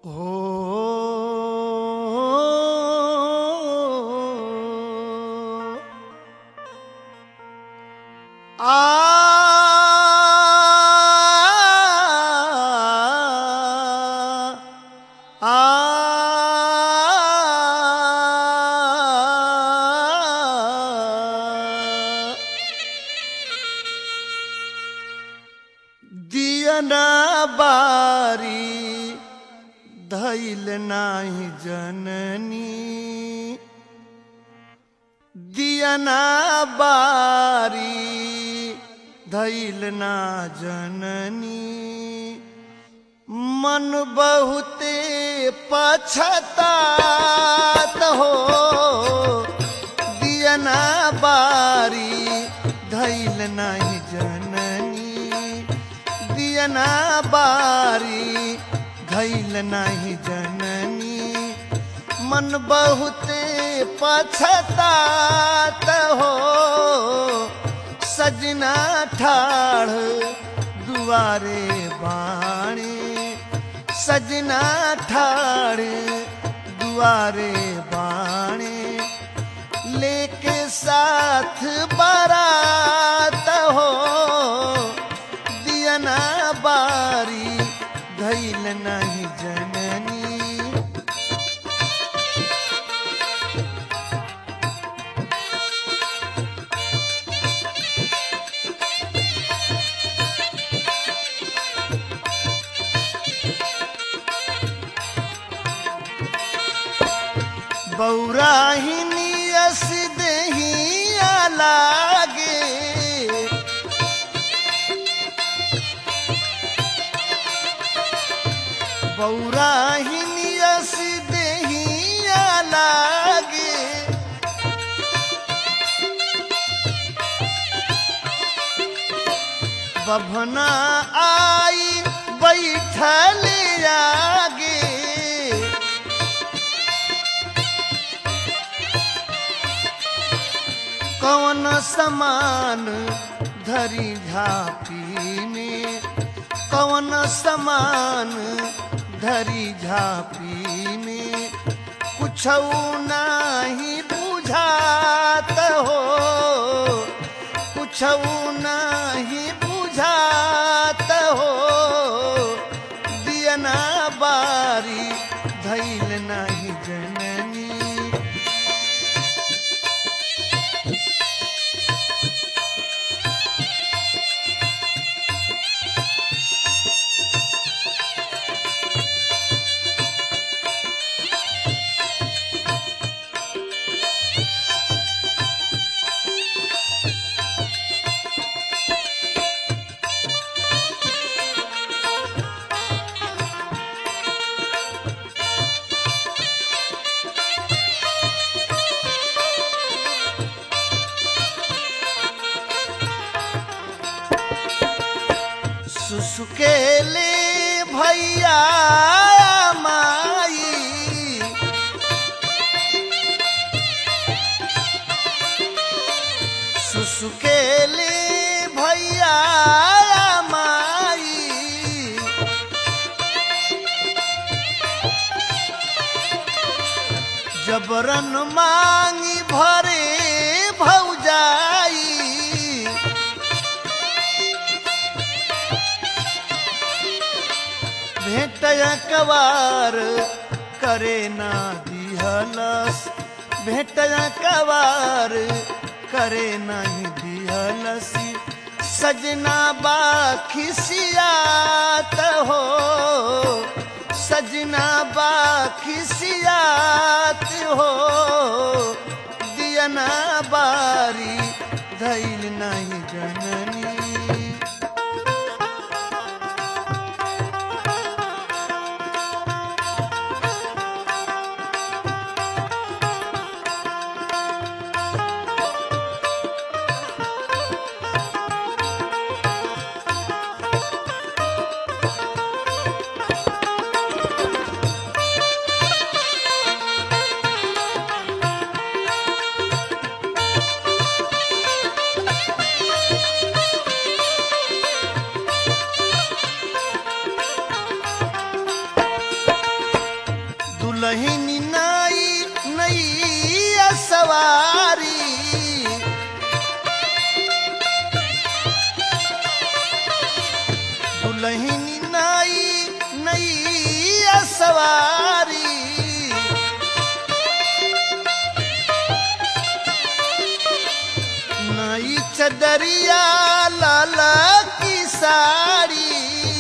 हो दियना बारी धैल नाही जननी दियना बारी धैल ना जननी मन बहुते पछतात हो दियना बारी धैल नाही जननी दियना बारी धैल नाही जननी मन बहुते पछतात हो सजना ठाड़ दुआरे बाणे सजना ठाड़ दुआरे बाणे लेके साथ बारात हो दियना बारी धैल नहीं जननी बौराहिनी अस दहिया लागे बौराहिनी अस दहिया लागे बभना आई बैठल आगे कौन समान धरी झापी में कौन समान धरी झापी में कुछ नाही बुझात हो कुछ नाही बुझात हो दियना बारी धैल नाही जननी सुसुकेले भैया माई सुसुकेले भैया माई जबरन मांगी भरे भौजाई भेटया कवार करे ना दिहलस भेटया कवार करे नहीं दिहलस सजना बाखिसियात हो सजना बाखिसियात हो दियना बारी धैल नहीं जननी नई चदरिया लाल की साड़ी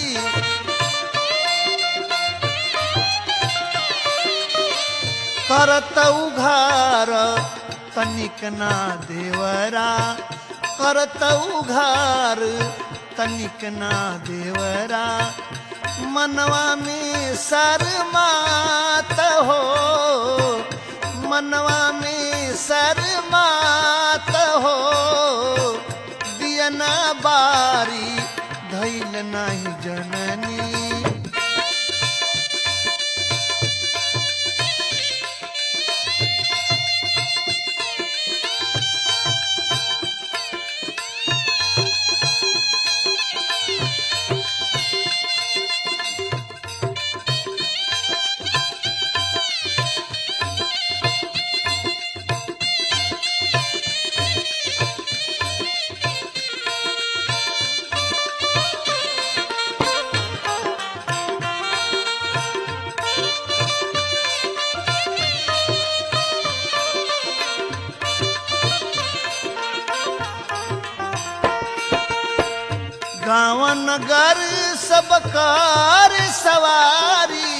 करत उघार तनिक ना देवरा करत उघार तनिक ना देवरा मनवा में शर्मात हो मनवा में शर्मात हो दियना बारी धैल नहीं जननी गाँव नगर सब कार सवारी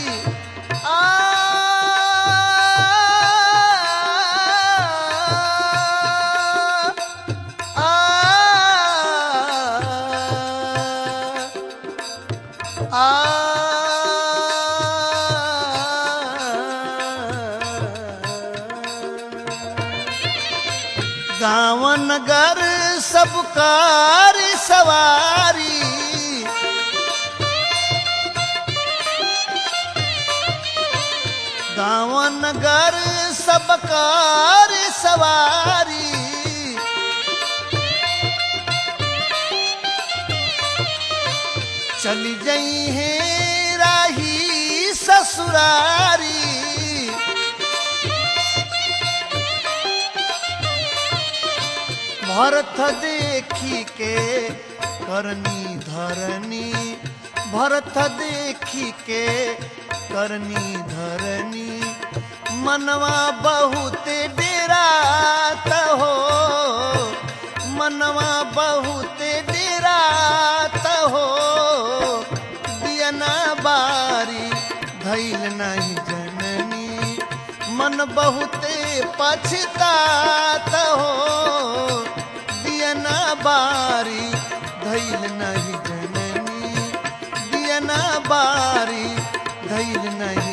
गाँव नगर सब कार सवारी गाँव नगर सब कार सवारी चली जई है राही ससुरारी भरत देखी के करनी धरनी भरत देखी के करनी धरनी मनवा बहुत डेरात हो मनवा बहुत डेरात हो दियना बारी धैल नहीं जननी मन बहुते पछतात हो दियना बारी धैल नहीं जननी दियना बारी धैल नहीं